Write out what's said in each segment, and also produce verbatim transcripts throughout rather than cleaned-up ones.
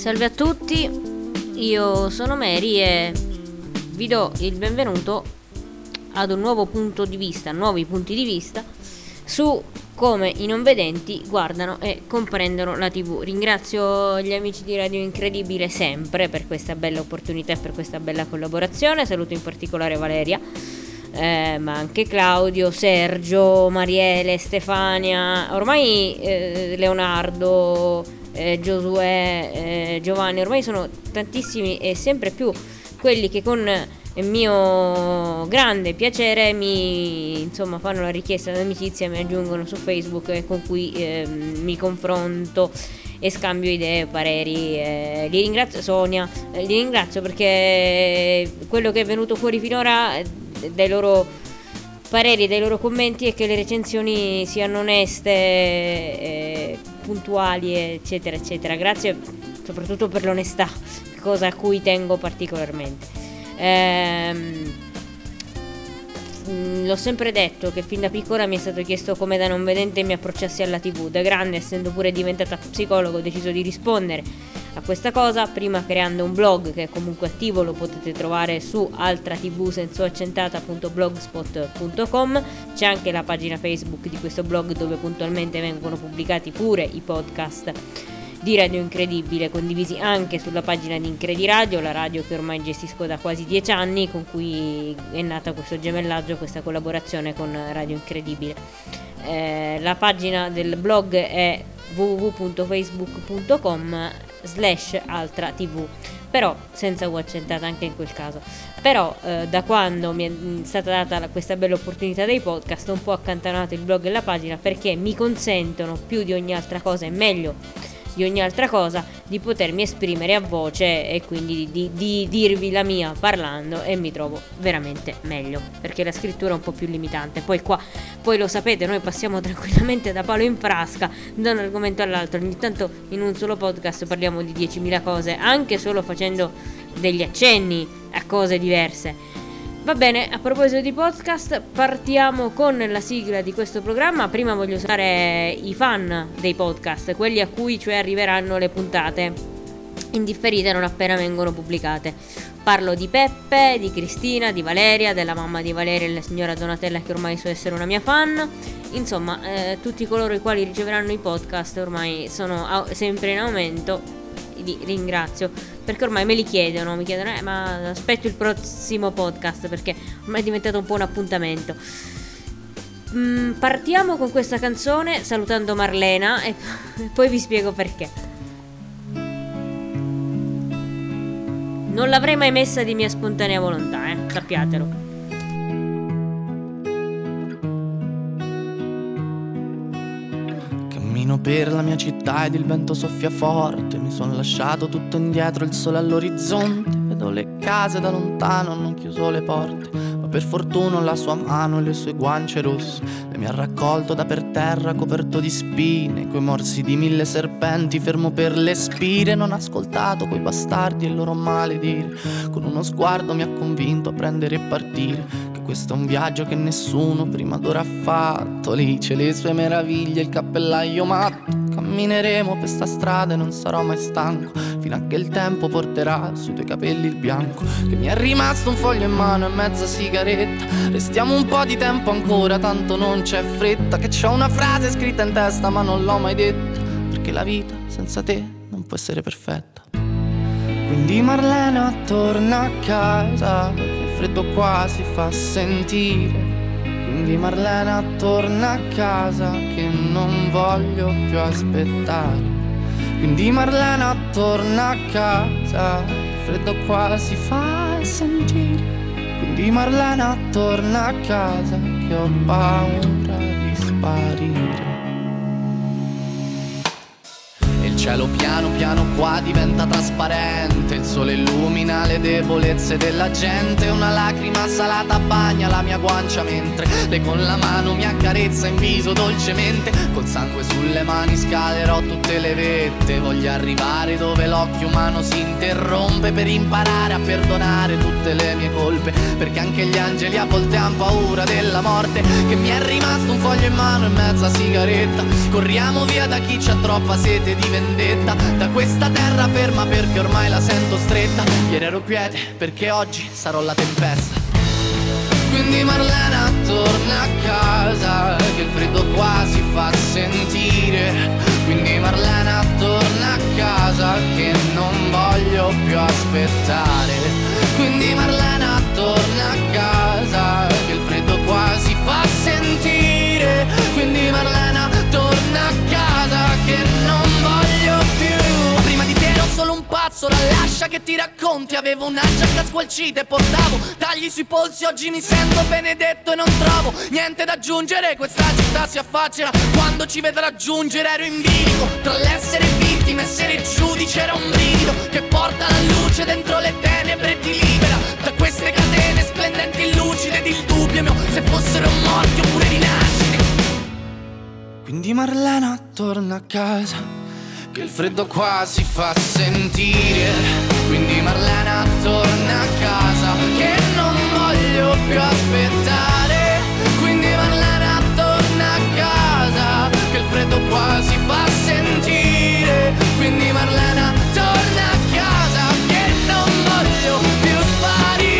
Salve a tutti, io sono Mary e vi do il benvenuto ad un nuovo punto di vista, nuovi punti di vista su come i non vedenti guardano e comprendono la tivù. Ringrazio gli amici di Radio Incredibile sempre per questa bella opportunità e per questa bella collaborazione. Saluto in particolare Valeria, eh, ma anche Claudio, Sergio, Mariele, Stefania, ormai eh, Leonardo, eh, Giosuè, eh, Giovanni, ormai sono tantissimi e sempre più quelli che con il mio grande piacere mi insomma fanno la richiesta d'amicizia, mi aggiungono su Facebook e con cui eh, mi confronto e scambio idee, pareri. Eh, li ringrazio, Sonia, eh, li ringrazio perché quello che è venuto fuori finora eh, dai loro pareri, dai loro commenti è che le recensioni siano oneste, eh, puntuali, eccetera eccetera. Grazie soprattutto per l'onestà, cosa a cui tengo particolarmente. Ehm, l'ho sempre detto che fin da piccola mi è stato chiesto come da non vedente mi approcciassi alla tivù. Da grande, essendo pure diventata psicologo, ho deciso di rispondere a questa cosa, prima creando un blog che è comunque attivo, lo potete trovare su altrativsensoaccentata punto blogspot punto com. C'è anche la pagina Facebook di questo blog dove puntualmente vengono pubblicati pure i podcast di Radio Incredibile, condivisi anche sulla pagina di Incrediradio, la radio che ormai gestisco da quasi dieci anni, con cui è nata questo gemellaggio, questa collaborazione con Radio Incredibile. Eh, la pagina del blog è w w w punto facebook punto com slash altra tv, però senza U accentata anche in quel caso. Però eh, da quando mi è stata data questa bella opportunità dei podcast, ho un po' accantonato il blog e la pagina perché mi consentono più di ogni altra cosa e meglio di ogni altra cosa di potermi esprimere a voce e quindi di, di, di dirvi la mia parlando, e mi trovo veramente meglio perché la scrittura è un po' più limitante. Poi qua, poi lo sapete, noi passiamo tranquillamente da palo in frasca da un argomento all'altro, ogni tanto in un solo podcast parliamo di diecimila cose, anche solo facendo degli accenni a cose diverse. Va bene, a proposito di podcast, partiamo con la sigla di questo programma. Prima voglio salutare i fan dei podcast, quelli a cui cioè arriveranno le puntate in differita non appena vengono pubblicate. Parlo di Peppe, di Cristina, di Valeria, della mamma di Valeria e la signora Donatella, che ormai so essere una mia fan. Insomma, eh, tutti coloro i quali riceveranno i podcast ormai sono au- sempre in aumento. Li ringrazio perché ormai me li chiedono, mi chiedono eh, ma aspetto il prossimo podcast, perché ormai è diventato un po' un appuntamento. mm, Partiamo con questa canzone salutando Marlena e poi vi spiego perché. Non l'avrei mai messa di mia spontanea volontà, eh, sappiatelo. Cammino per la mia città ed il vento soffia forte. Mi son lasciato tutto indietro, il sole all'orizzonte. Vedo le case da lontano, hanno chiuso le porte, ma per fortuna la sua mano e le sue guance rosse le mi ha raccolto da per terra coperto di spine, coi morsi di mille serpenti, fermo per le spire. Non ho ascoltato quei bastardi e il loro maledire. Con uno sguardo mi ha convinto a prendere e partire, che questo è un viaggio che nessuno prima d'ora ha fatto. Lì c'è le sue meraviglie, il cappellaio matto. Cammineremo per sta strada e non sarò mai stanco, fino a che il tempo porterà sui tuoi capelli il bianco. Che mi è rimasto un foglio in mano e mezza sigaretta. Restiamo un po' di tempo ancora, tanto non c'è fretta. Che c'ho una frase scritta in testa ma non l'ho mai detta, perché la vita senza te non può essere perfetta. Quindi Marlena torna a casa, che il freddo qua si fa sentire. Quindi Marlena torna a casa, che non voglio più aspettare. Quindi Marlena torna a casa, il freddo qua si fa sentire. Quindi Marlena torna a casa, che ho paura di sparire. Il cielo piano piano qua diventa trasparente, il sole illumina le debolezze della gente. Una lacrima salata bagna la mia guancia mentre lei con la mano mi accarezza in viso dolcemente. Col sangue sulle mani scalerò tutte le vette, voglio arrivare dove l'occhio umano si interrompe, per imparare a perdonare tutte le mie colpe, perché anche gli angeli a volte han paura della morte. Che mi è rimasto un foglio in mano e mezza sigaretta, corriamo via da chi c'ha troppa sete di vendetta. vendetta da questa terra ferma, perché ormai la sento stretta. Ieri ero quiete perché oggi sarò la tempesta. Quindi Marlena torna a casa, che il freddo qua si fa sentire. Quindi Marlena torna a casa, che non voglio più aspettare. Quindi Marlena torna a casa, che il freddo qua si fa sentire. Quindi Marlena torna a casa, che non voglio più. Prima di te ero solo un pazzo, la lascia che ti racconti. Avevo una giacca squalcita e portavo tagli sui polsi. Oggi mi sento benedetto e non trovo niente da aggiungere. Questa città si affaccia quando ci vedrà giungere. Ero in bilico tra l'essere vittima e essere giudice. Era un brivido che porta la luce dentro le tenebre e ti libera da queste catene splendenti, lucide ed il dubbio mio se fossero morti oppure rinascite. Quindi Marlena torna a casa, che il freddo qua si fa sentire. Quindi Marlena torna a casa, che non voglio più aspettare. Quindi Marlena torna a casa, che il freddo qua si fa sentire. Quindi Marlena torna a casa, che non voglio più sparire.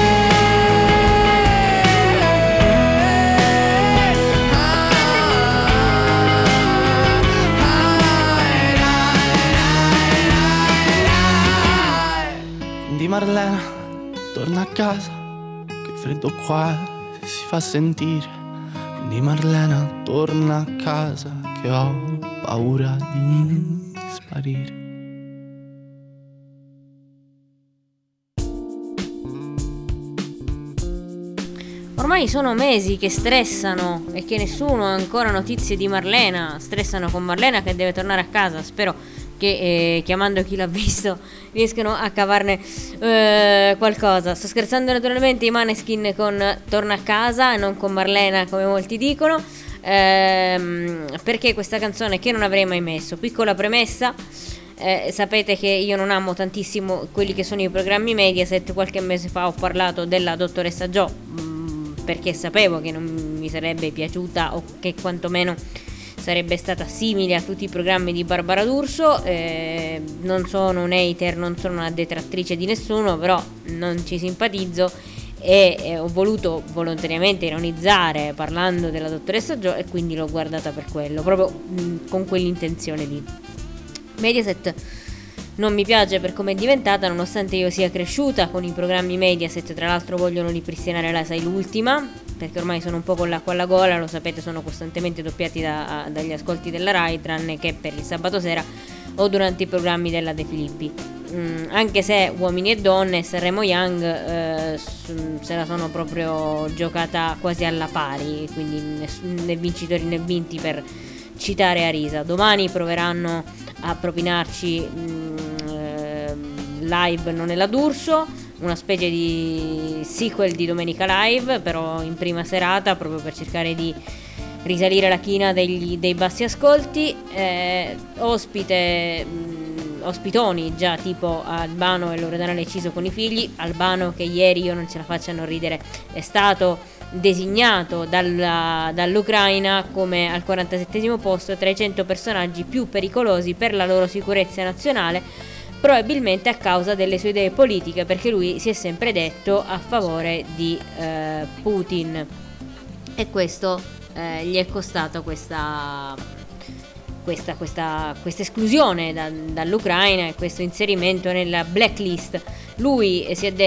Quindi Marlena torna a casa, che il freddo qua si fa sentire. Quindi Marlena torna a casa, che ho paura di sparire. Ormai sono mesi che stressano e che nessuno ha ancora notizie di Marlena. Stressano con Marlena che deve tornare a casa. Spero che eh, chiamando chi l'ha visto riescano a cavarne eh, qualcosa. Sto scherzando naturalmente. I Maneskin con Torna a casa e non con Marlena come molti dicono, ehm, perché questa canzone che non avrei mai messo. Piccola premessa, eh, sapete che io non amo tantissimo quelli che sono i programmi Mediaset. Qualche mese fa ho parlato della dottoressa Jo, mh, perché sapevo che non mi sarebbe piaciuta o che quantomeno sarebbe stata simile a tutti i programmi di Barbara D'Urso. Eh, non sono un hater, non sono una detrattrice di nessuno, però non ci simpatizzo e eh, ho voluto volontariamente ironizzare parlando della dottoressa Jo e quindi l'ho guardata per quello, proprio mh, con quell'intenzione lì. Mediaset non mi piace per come è diventata, nonostante io sia cresciuta con i programmi Mediaset. Tra l'altro vogliono ripristinare la Sai l'Ultima, perché ormai sono un po' con l'acqua alla gola, lo sapete, sono costantemente doppiati da, dagli ascolti della Rai, tranne che per il sabato sera o durante i programmi della De Filippi. Mm, anche se Uomini e Donne e Sanremo Young eh, se la sono proprio giocata quasi alla pari, quindi né vincitori né vinti, per citare Arisa. Domani proveranno a propinarci mh, eh, live non è la D'Urso, una specie di sequel di Domenica Live, però in prima serata, proprio per cercare di risalire la china degli, dei bassi ascolti. Eh, ospite mh, ospitoni già tipo Albano e Loredana Leciso con i figli. Albano, che ieri, io non ce la faccio a non ridere, è stato designato dalla, dall'Ucraina come al quarantasettesimo posto tra i cento personaggi più pericolosi per la loro sicurezza nazionale, probabilmente a causa delle sue idee politiche, perché lui si è sempre detto a favore di eh, Putin, e questo eh, gli è costato questa questa, questa, questa esclusione da, dall'Ucraina e questo inserimento nella blacklist. Lui si è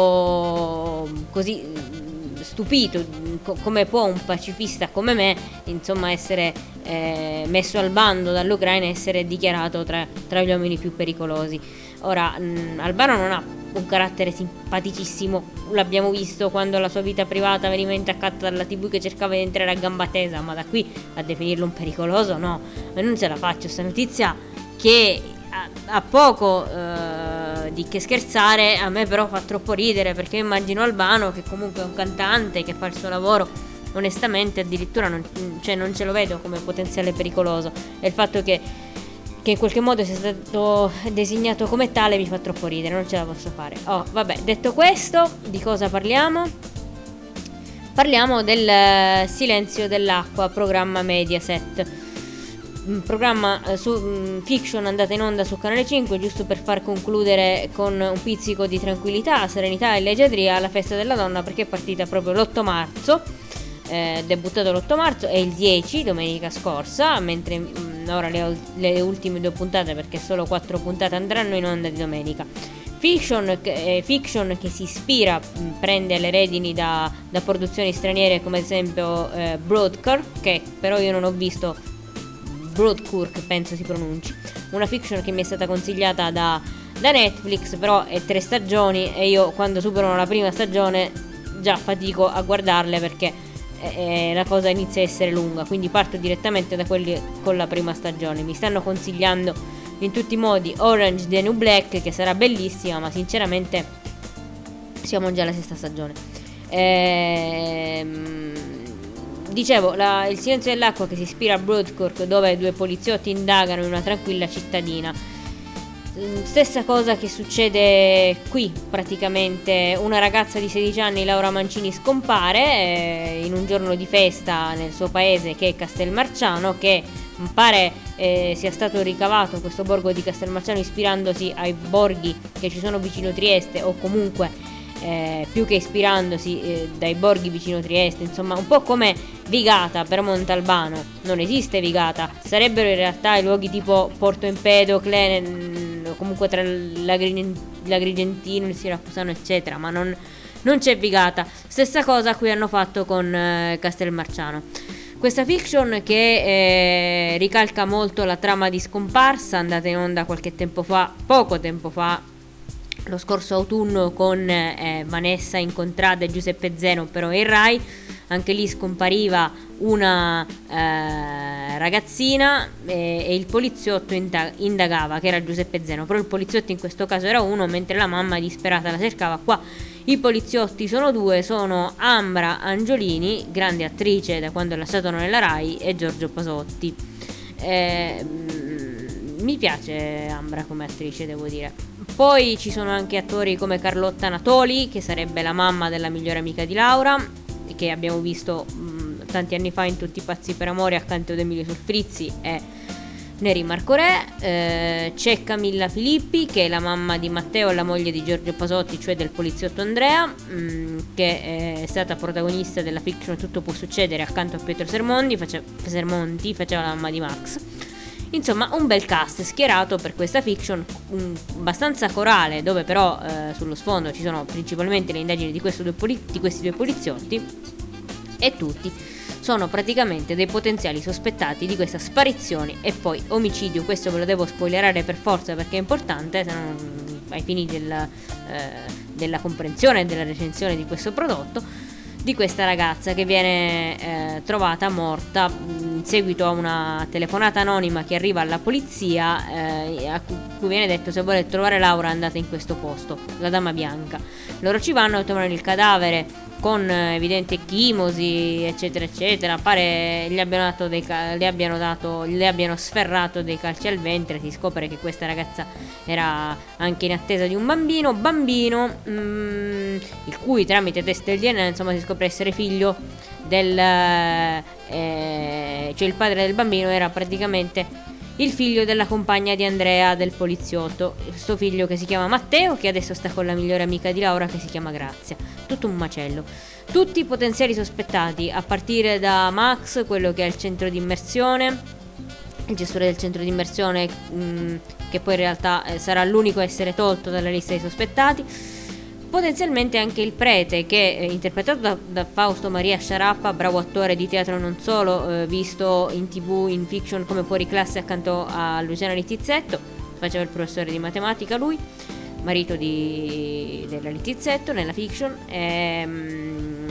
detto così stupito, co- come può un pacifista come me, insomma, essere eh, messo al bando dall'Ucraina e essere dichiarato tra, tra gli uomini più pericolosi. Ora, mh, Albano non ha un carattere simpaticissimo, l'abbiamo visto quando la sua vita privata veniva intaccata dalla tivù che cercava di entrare a gamba tesa, ma da qui a definirlo un pericoloso, no, ma non ce la faccio. Sta notizia che a, a poco eh, di che scherzare, a me però fa troppo ridere, perché immagino Albano, che comunque è un cantante che fa il suo lavoro onestamente, addirittura non, cioè non ce lo vedo come potenziale pericoloso, e il fatto che che in qualche modo sia stato designato come tale mi fa troppo ridere, non ce la posso fare. Oh, vabbè, detto questo, di cosa parliamo? Parliamo del Silenzio dell'acqua, programma Mediaset. un programma eh, su mh, fiction andata in onda su Canale cinque, giusto per far concludere con un pizzico di tranquillità, serenità e leggiadria la festa della donna, perché è partita proprio l'otto marzo, eh, debuttato l'otto marzo e il dieci, domenica scorsa, mentre mh, ora le, le ultime due puntate, perché solo quattro puntate andranno in onda di domenica. Fiction, eh, fiction che si ispira, mh, prende le redini da, da produzioni straniere come ad esempio eh, Broadcore, che però io non ho visto, Broadkirk penso si pronunci, una fiction che mi è stata consigliata da, da Netflix, però è tre stagioni e io quando superano la prima stagione già fatico a guardarle perché eh, la cosa inizia a essere lunga, quindi parto direttamente da quelli con la prima stagione. Mi stanno consigliando in tutti i modi Orange the New Black, che sarà bellissima, ma sinceramente siamo già alla sesta stagione. Ehm... Dicevo, la, il silenzio dell'acqua, che si ispira a Broadkirk, dove due poliziotti indagano in una tranquilla cittadina. Stessa cosa che succede qui, praticamente. Una ragazza di sedici anni, Laura Mancini, scompare eh, in un giorno di festa nel suo paese, che è Castelmarciano, che pare eh, sia stato ricavato questo borgo di Castelmarciano ispirandosi ai borghi che ci sono vicino Trieste, o comunque Eh, più che ispirandosi eh, dai borghi vicino Trieste, insomma un po' come Vigata per Montalbano. Non esiste Vigata, sarebbero in realtà i luoghi tipo Porto Empedocle, o comunque tra l'Agrigentino, il Siracusano eccetera, ma non, non c'è Vigata. Stessa cosa qui hanno fatto con eh, Castelmarciano. Questa fiction che eh, ricalca molto la trama di Scomparsa, andata in onda qualche tempo fa, poco tempo fa, lo scorso autunno, con eh, Vanessa Incontrada e Giuseppe Zeno, però in Rai. Anche lì scompariva una eh, ragazzina e, e il poliziotto indagava, che era Giuseppe Zeno, però il poliziotto in questo caso era uno, mentre la mamma disperata la cercava. Qua i poliziotti sono due, sono Ambra Angiolini, grande attrice da quando la lasciato nella Rai, e Giorgio Pasotti. Eh, mi piace Ambra come attrice, devo dire. Poi ci sono anche attori come Carlotta Natoli, che sarebbe la mamma della migliore amica di Laura, che abbiamo visto mh, tanti anni fa in Tutti pazzi per amore accanto ad Emilio Solfrizzi e Neri Marco Re. Eh, c'è Camilla Filippi, che è la mamma di Matteo e la moglie di Giorgio Pasotti, cioè del poliziotto Andrea, mh, che è stata protagonista della fiction Tutto può succedere accanto a Pietro Sermonti, face- Sermonti faceva la mamma di Max. Insomma, un bel cast schierato per questa fiction, um, abbastanza corale, dove però eh, sullo sfondo ci sono principalmente le indagini di, questo due poli- di questi due poliziotti, e tutti sono praticamente dei potenziali sospettati di questa sparizione e poi omicidio. Questo ve lo devo spoilerare per forza perché è importante, se non, ai fini del, eh, della comprensione e della recensione di questo prodotto, di questa ragazza che viene eh, trovata morta in seguito a una telefonata anonima che arriva alla polizia, eh, a cui viene detto: se volete trovare Laura andate in questo posto, la Dama Bianca. Loro ci vanno e trovano il cadavere con evidente ecchimosi eccetera eccetera. Pare gli abbiano dato dei cal- le abbiano dato le abbiano sferrato dei calci al ventre. Si scopre che questa ragazza era anche in attesa di un bambino bambino mm, il cui tramite test del D N A insomma si scopre essere figlio del eh, cioè il padre del bambino era praticamente il figlio della compagna di Andrea, del poliziotto. Questo figlio che si chiama Matteo, che adesso sta con la migliore amica di Laura che si chiama Grazia. Tutto un macello. Tutti i potenziali sospettati, a partire da Max, quello che è il centro di immersione, il gestore del centro di immersione, mh, che poi in realtà eh, sarà l'unico a essere tolto dalla lista dei sospettati. Potenzialmente anche il prete, che è interpretato da, da Fausto Maria Sciarappa, bravo attore di teatro non solo, eh, visto in tv, in fiction come fuori classe accanto a Luciana Littizzetto. Faceva il professore di matematica lui, marito di, della Littizzetto nella fiction. Ehm,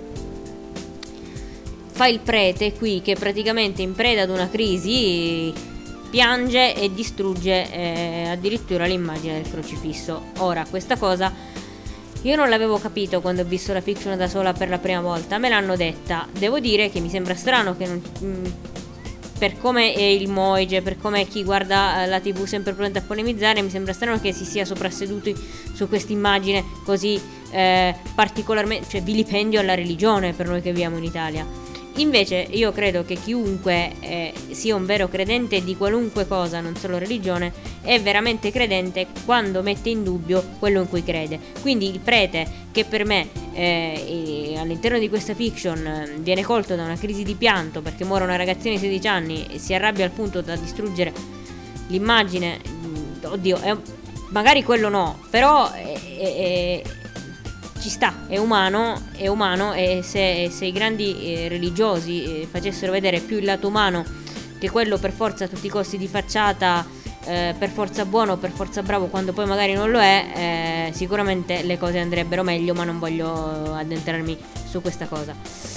fa il prete qui, che praticamente in preda ad una crisi piange e distrugge eh, addirittura l'immagine del crocifisso. Ora, questa cosa io non l'avevo capito quando ho visto la fiction da sola per la prima volta, me l'hanno detta. Devo dire che mi sembra strano che non, mh, per come è il Moige, per come è chi guarda la tv sempre pronta a polemizzare, mi sembra strano che si sia soprasseduti su questa immagine così eh, particolarmente, cioè vilipendio alla religione per noi che viviamo in Italia. Invece io credo che chiunque eh, sia un vero credente di qualunque cosa, non solo religione, è veramente credente quando mette in dubbio quello in cui crede. Quindi il prete che per me eh, all'interno di questa fiction eh, viene colto da una crisi di pianto perché muore una ragazzina di sedici anni e si arrabbia al punto da distruggere l'immagine, oddio, è, magari quello no, però è, è, è, ci sta, è umano, è umano e se, se i grandi eh, religiosi eh, facessero vedere più il lato umano che quello per forza a tutti i costi di facciata, eh, per forza buono, per forza bravo, quando poi magari non lo è, eh, sicuramente le cose andrebbero meglio, ma non voglio addentrarmi su questa cosa.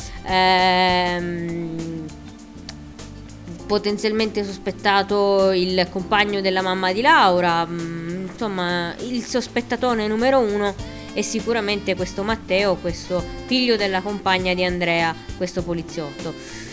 Ehm, potenzialmente sospettato il compagno della mamma di Laura, mh, insomma il sospettatone numero uno è sicuramente questo Matteo, questo figlio della compagna di Andrea, questo poliziotto.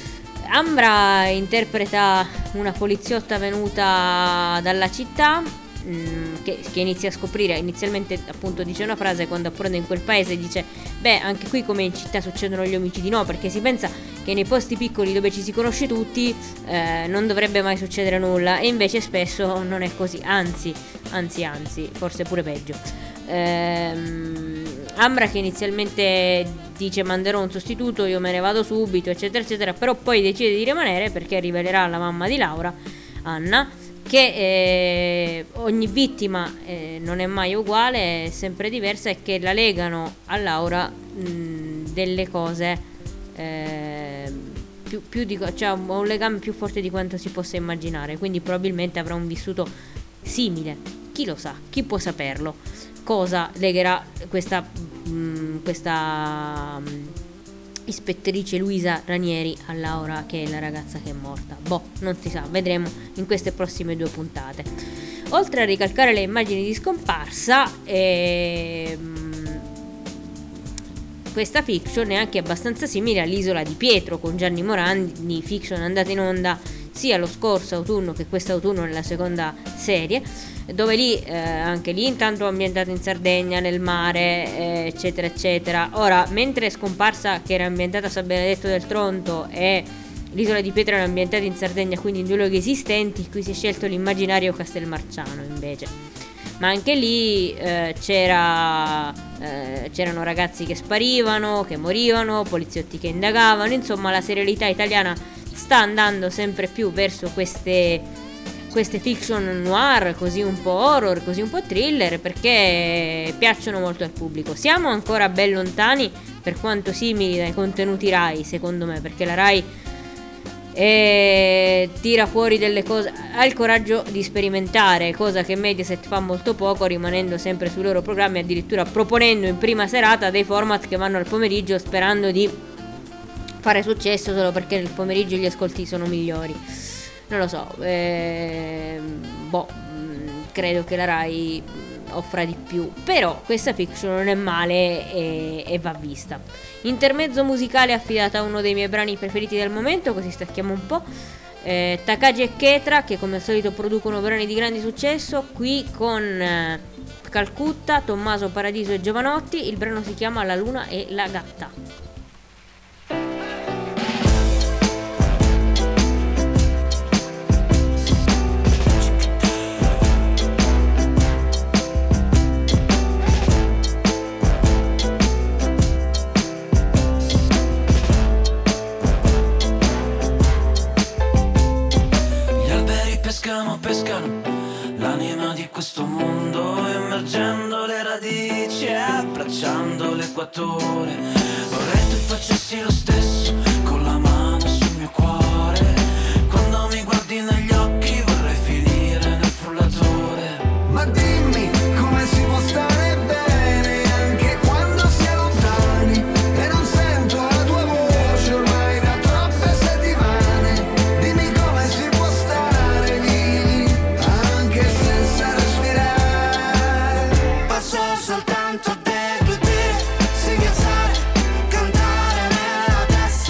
Ambra interpreta una poliziotta venuta dalla città mh, che, che inizia a scoprire, inizialmente appunto dice una frase, quando approda in quel paese dice beh, anche qui come in città succedono gli omicidi, no, perché si pensa che nei posti piccoli dove ci si conosce tutti eh, non dovrebbe mai succedere nulla, e invece spesso non è così, anzi, anzi, anzi, forse pure peggio. Ehm, Ambra che inizialmente dice manderò un sostituto, io me ne vado subito, eccetera eccetera, però poi decide di rimanere perché rivelerà alla mamma di Laura, Anna, che eh, ogni vittima eh, non è mai uguale, è sempre diversa, e che la legano a Laura mh, delle cose eh, più, più di, cioè un legame più forte di quanto si possa immaginare, quindi probabilmente avrà un vissuto simile, chi lo sa, chi può saperlo, cosa legherà questa mh, questa mh, ispettrice Luisa Ranieri a Laura, che è la ragazza che è morta. Boh, non si sa, vedremo in queste prossime due puntate. Oltre a ricalcare le immagini di scomparsa, ehm, questa fiction è anche abbastanza simile all'Isola di Pietro con Gianni Morandi, fiction andata in onda sia lo scorso autunno che quest'autunno nella seconda serie, dove lì eh, anche lì intanto ambientato in Sardegna, nel mare, eh, eccetera eccetera. Ora, mentre Scomparsa, che era ambientata a San Benedetto del Tronto, e l'Isola di Pietro era ambientata in Sardegna, quindi in due luoghi esistenti, qui si è scelto l'immaginario Castelmarciano invece. Ma anche lì eh, c'era eh, c'erano ragazzi che sparivano, che morivano, poliziotti che indagavano, insomma la serialità italiana sta andando sempre più verso queste queste fiction noir, così un po' horror, così un po' thriller, perché piacciono molto al pubblico. Siamo ancora ben lontani, per quanto simili dai contenuti Rai, secondo me, perché la Rai eh, tira fuori delle cose, ha il coraggio di sperimentare, cosa che Mediaset fa molto poco, rimanendo sempre sui loro programmi, addirittura proponendo in prima serata dei format che vanno al pomeriggio, sperando di fare successo solo perché nel pomeriggio gli ascolti sono migliori. Non lo so, eh, boh, credo che la Rai offra di più, però questa fiction non è male e, e va vista. Intermezzo musicale affidato a uno dei miei brani preferiti del momento, così stacchiamo un po', eh, Takagi e Ketra, che come al solito producono brani di grande successo, qui con eh, Calcutta, Tommaso Paradiso e Giovanotti. Il brano si chiama La luna e la gatta. Pescano, pescano l'anima di questo mondo, immergendo le radici e abbracciando l'equatore. Vorrei tu facessi lo stesso con la mano sul mio cuore. Quando mi guardi negli occhi vorrei finire nel frullatore. Ma dimmi come si può stare bene anche quando si è lontani e non sento la tua voce ormai da troppe settimane. Dimmi come si può stare vivi anche senza respirare. Passo soltanto dei due te, singhiazzare, cantare nella testa.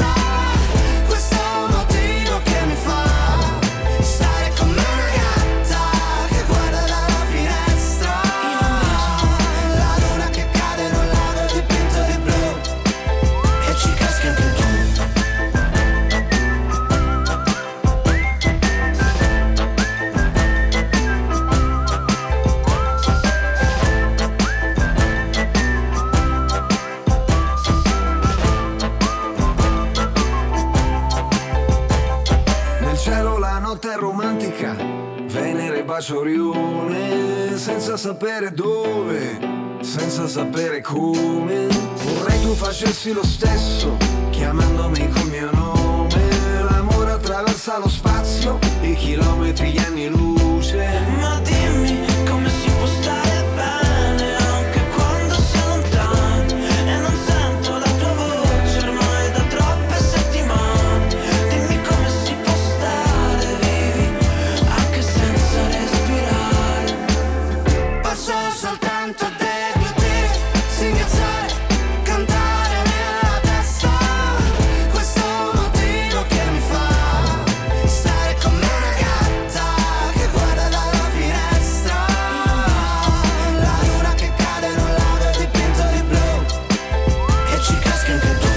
Marte è romantica, Venere bacia Orione, senza sapere dove, senza sapere come. Vorrei tu facessi lo stesso, chiamandomi col mio nome. L'amore attraversa lo spazio, i chilometri, gli anni luce. Ma dimmi come si può stare bene anche quando si è lontani e non sento la tua voce ormai da troppe settimane. Dimmi come si può stare vivi anche senza respirare. Posso soltanto deglutire, singhiazzare, cantare nella testa questo motivo che mi fa stare come una gatta che guarda dalla finestra la luna che cade in un lago dipinto di blu e ci caschi anche tu.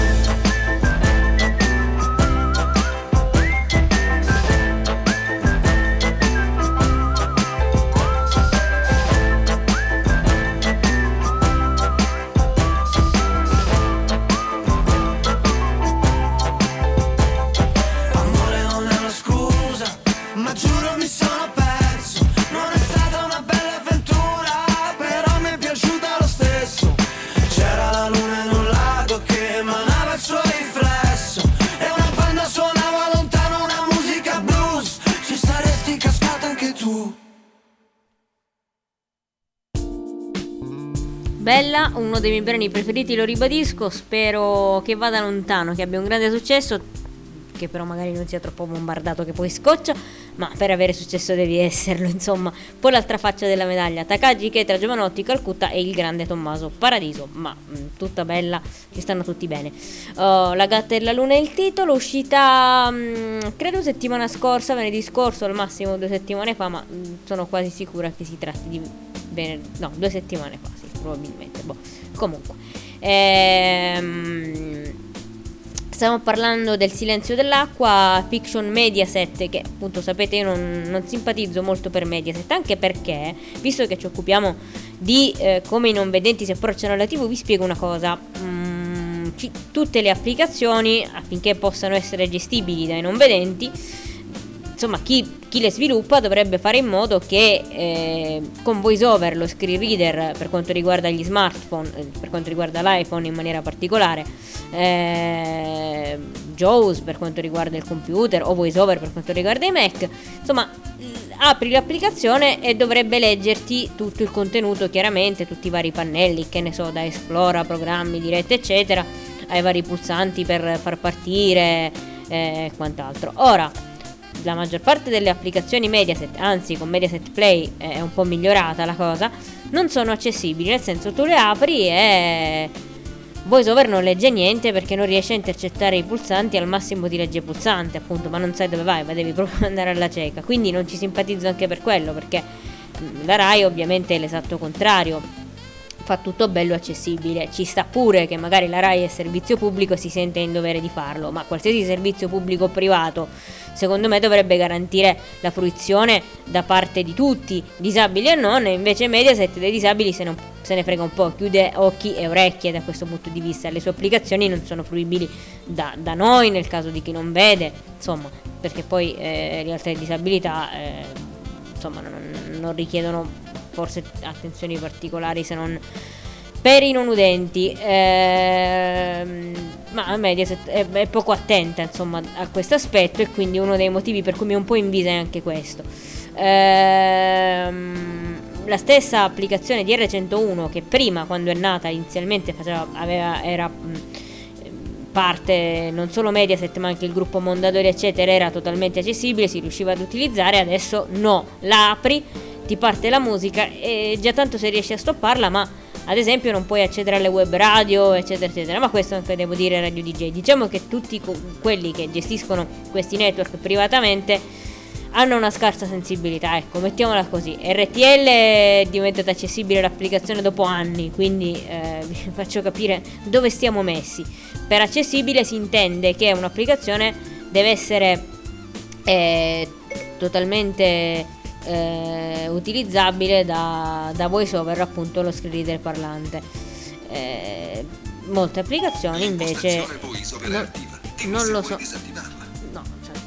Amore non è una scusa, Ma giuro mi sono perso, non è stata una bella avventura, però mi è piaciuta lo stesso. C'era la luna in un lago che emanava il suo riflesso e una banda suonava lontano una musica blues. Ci saresti cascata anche tu. Bella, uno dei miei brani preferiti, lo ribadisco, spero che vada lontano, che abbia un grande successo, che però magari non sia troppo bombardato che poi scoccia, ma per avere successo devi esserlo, insomma. Poi l'altra faccia della medaglia, Takagi, Ketra, Giovanotti, Calcutta e il grande Tommaso Paradiso, ma mh, tutta bella, ci stanno tutti bene. Uh, La gatta e la luna è il titolo, uscita mh, credo settimana scorsa, venerdì scorso, al massimo due settimane fa, ma mh, sono quasi sicura che si tratti di venerdì, no, due settimane fa, sì, probabilmente, boh. Comunque ehm stiamo parlando del Silenzio dell'acqua, fiction Mediaset, che appunto sapete io non, non simpatizzo molto per Mediaset, anche perché, visto che ci occupiamo di eh, come i non vedenti si approcciano alla tivù, vi spiego una cosa. Mm, ci, tutte le applicazioni, affinché possano essere gestibili dai non vedenti, insomma chi, chi le sviluppa dovrebbe fare in modo che eh, con VoiceOver, lo screen reader per quanto riguarda gli smartphone, eh, per quanto riguarda l'iPhone in maniera particolare, eh, JAWS per quanto riguarda il computer o VoiceOver per quanto riguarda i Mac, insomma apri l'applicazione e dovrebbe leggerti tutto il contenuto, chiaramente tutti i vari pannelli, che ne so, da Esplora, programmi, dirette eccetera, ai vari pulsanti per far partire e eh, quant'altro. Ora, la maggior parte delle applicazioni Mediaset, anzi con Mediaset Play eh, è un po' migliorata la cosa, non sono accessibili, nel senso tu le apri e VoiceOver non legge niente perché non riesce a intercettare i pulsanti, al massimo ti legge pulsante appunto, ma non sai dove vai, ma devi proprio andare alla cieca, quindi non ci simpatizzo anche per quello, perché la Rai ovviamente è l'esatto contrario, fa tutto bello accessibile. Ci sta pure che magari la Rai è servizio pubblico e si sente in dovere di farlo, ma qualsiasi servizio pubblico o privato secondo me dovrebbe garantire la fruizione da parte di tutti, disabili e non, e invece Mediaset dei disabili se, non, se ne frega un po', chiude occhi e orecchie da questo punto di vista. Le sue applicazioni non sono fruibili da, da noi nel caso di chi non vede, insomma, perché poi eh, le altre disabilità eh, insomma non, non richiedono forse attenzioni particolari se non per i non udenti, ehm, ma Mediaset è, è poco attenta insomma a questo aspetto, e quindi uno dei motivi per cui mi è un po' invisa è anche questo. Ehm, la stessa applicazione di erre centouno, che prima, quando è nata inizialmente faceva, aveva, era mh, parte non solo Mediaset ma anche il gruppo Mondadori eccetera, era totalmente accessibile, si riusciva ad utilizzare, adesso no, la apri, ti parte la musica e già tanto se riesci a stopparla, ma ad esempio non puoi accedere alle web radio eccetera eccetera, ma questo anche devo dire Radio D J. Diciamo che tutti co- quelli che gestiscono questi network privatamente hanno una scarsa sensibilità, ecco, mettiamola così. erre ti elle è diventata accessibile l'applicazione dopo anni, quindi eh, vi faccio capire dove stiamo messi. Per accessibile si intende che un'applicazione deve essere eh, totalmente Eh, utilizzabile da, da VoiceOver, appunto lo screen reader parlante. Eh, molte applicazioni invece non, non lo so. No, cioè,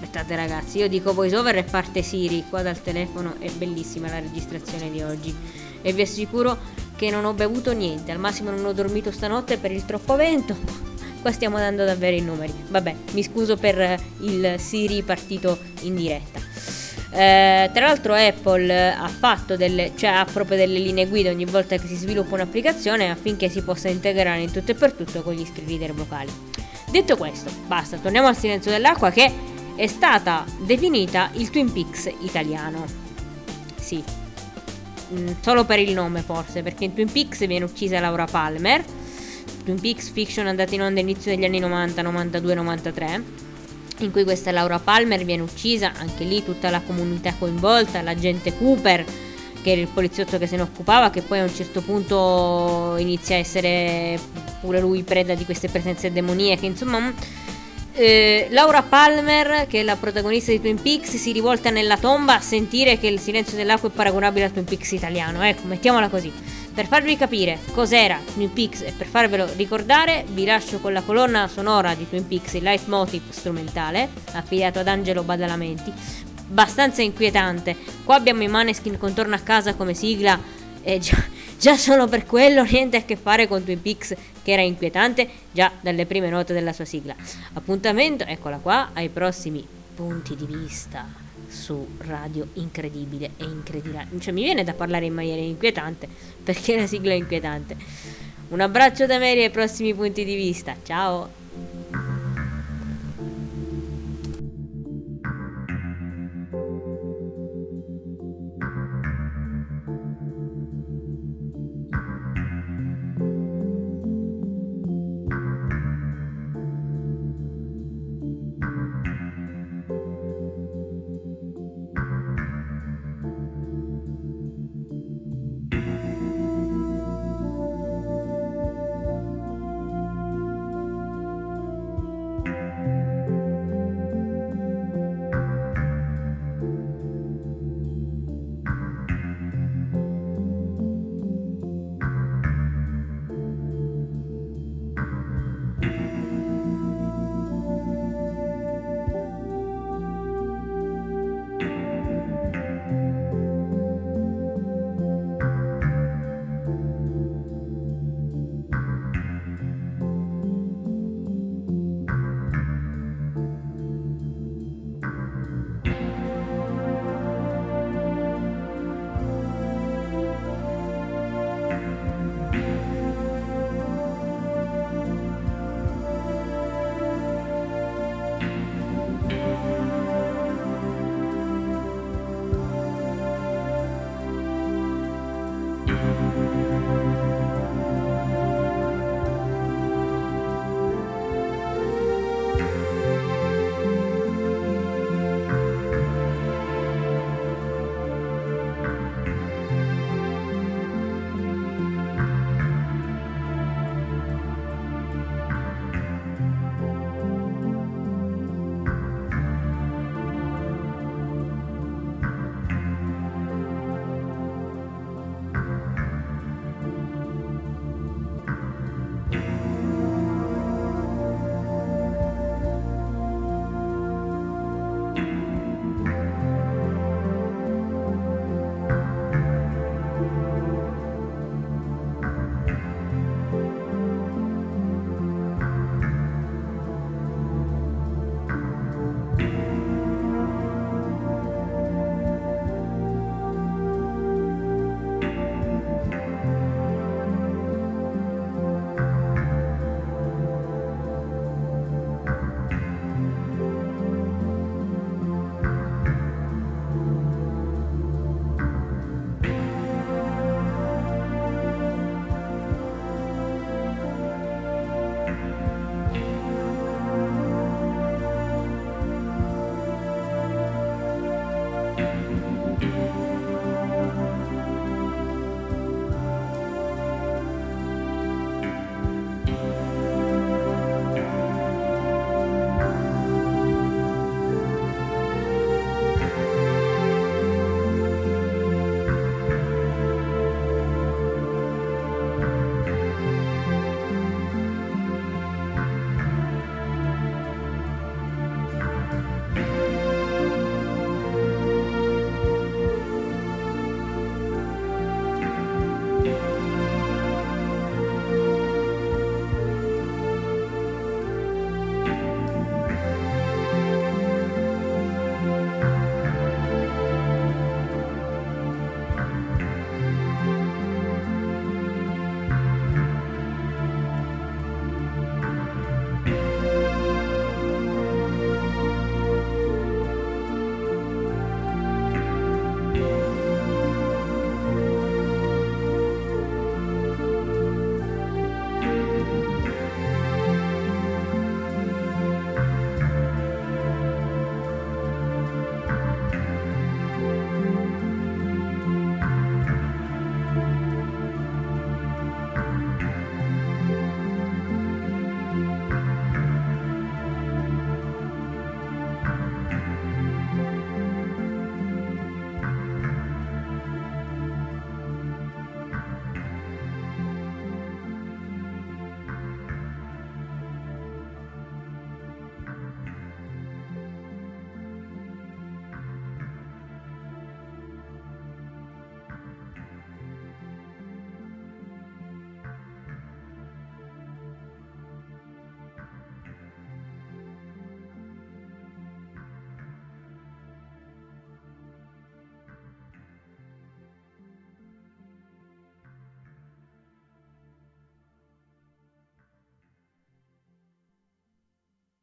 aspettate ragazzi, io dico voice over e parte Siri qua dal telefono. È bellissima la registrazione di oggi e vi assicuro che non ho bevuto niente, al massimo non ho dormito stanotte per il troppo vento. Qua stiamo dando davvero i numeri. Vabbè, mi scuso per il Siri partito in diretta. Eh, tra l'altro Apple ha fatto delle, cioè ha proprio delle linee guida ogni volta che si sviluppa un'applicazione affinché si possa integrare in tutto e per tutto con gli screen reader vocali. Detto questo, basta, torniamo al Silenzio dell'acqua, che è stata definita il Twin Peaks italiano. Sì, mm, solo per il nome forse, perché in Twin Peaks viene uccisa Laura Palmer. Twin Peaks fiction andata in onda all'inizio degli anni novanta, novantadue, novantatré, in cui questa Laura Palmer viene uccisa, anche lì tutta la comunità coinvolta, l'agente Cooper, che era il poliziotto che se ne occupava, che poi a un certo punto inizia a essere pure lui preda di queste presenze demoniache, insomma. Eh, Laura Palmer, che è la protagonista di Twin Peaks, si rivolta nella tomba a sentire che il Silenzio dell'acqua è paragonabile al Twin Peaks italiano, ecco, mettiamola così. Per farvi capire cos'era Twin Peaks e per farvelo ricordare, vi lascio con la colonna sonora di Twin Peaks, il leitmotiv strumentale affidato ad Angelo Badalamenti, abbastanza inquietante. Qua abbiamo i Maneskin con Torna a casa come sigla e già, già solo per quello niente a che fare con Twin Peaks, che era inquietante già dalle prime note della sua sigla. Appuntamento, eccola qua, ai prossimi punti di vista su Radio Incredibile e Incredibile. Cioè mi viene da parlare in maniera inquietante perché la sigla è inquietante. Un abbraccio da Mary ai prossimi punti di vista. Ciao.